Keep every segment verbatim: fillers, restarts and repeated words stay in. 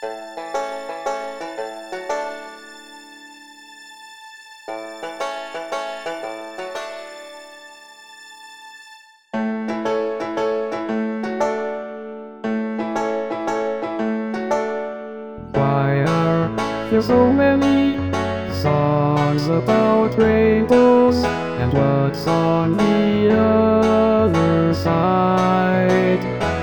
Why are there so many songs about rainbows, and what's on the other side?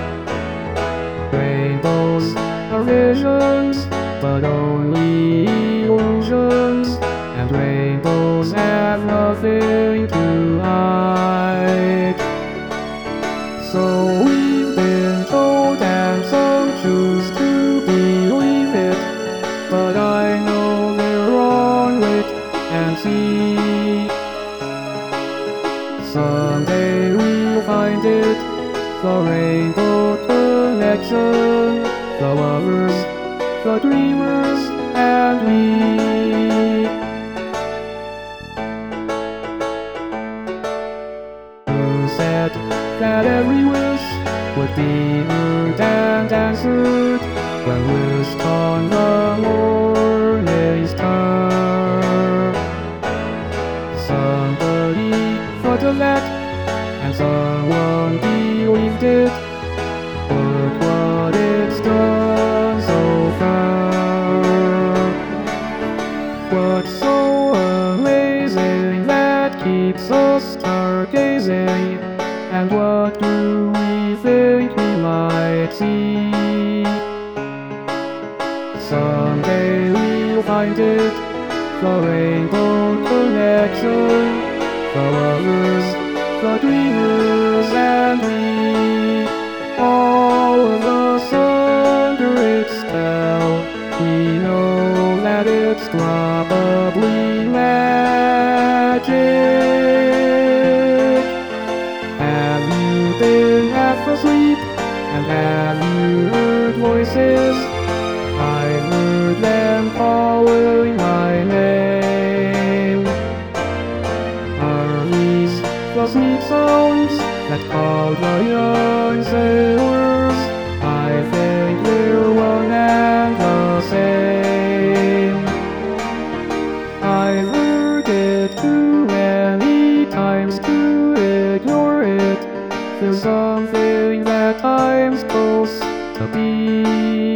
Rainbows are visions, but only illusions, and rainbows have nothing to hide. So we've been told, and some choose to believe it, but I know they're wrong. Wait and see. Someday we'll find it, the rainbow connection, the lovers, the dreamers, and we. Who said that every wish would be heard and answered when wished on the morning star? Somebody thought of that, and someone believed it. Look what it's done so far. What's so amazing that keeps us stargazing? And what do we think we might see? Someday we'll find it, the rainbow connection, the lovers, the dreamers, and we. All of us under its spell, we know that it's probably magic. Have you been half asleep, and have you heard voices? I've heard them calling my name. Are these the sweet sounds that call the young sailors? I think they're one and the same. I've heard it too many times to ignore it. There's something that I'm supposed to be.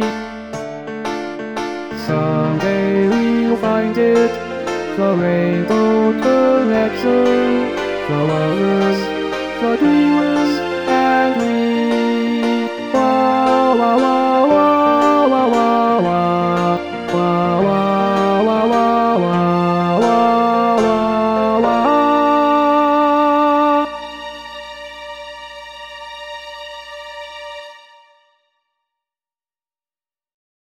Someday we'll find it, the rainbow connection, the lovers, the dreamers,